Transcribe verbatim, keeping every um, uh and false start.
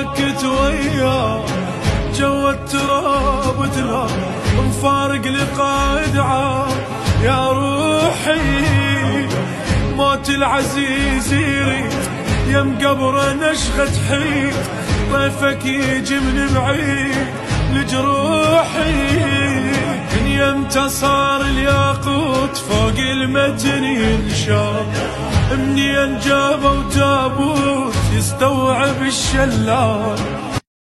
بكت وياه جو التراب تراب مفارق لقائد عار. يا روحي موت العزيز يريد يم قبره نشغة حيد طيفك يجي من بعيد لجروحي. من يمتى صار الياقوت فوق المتن ينشار منين جابوا تابوت يستوعب الشلال.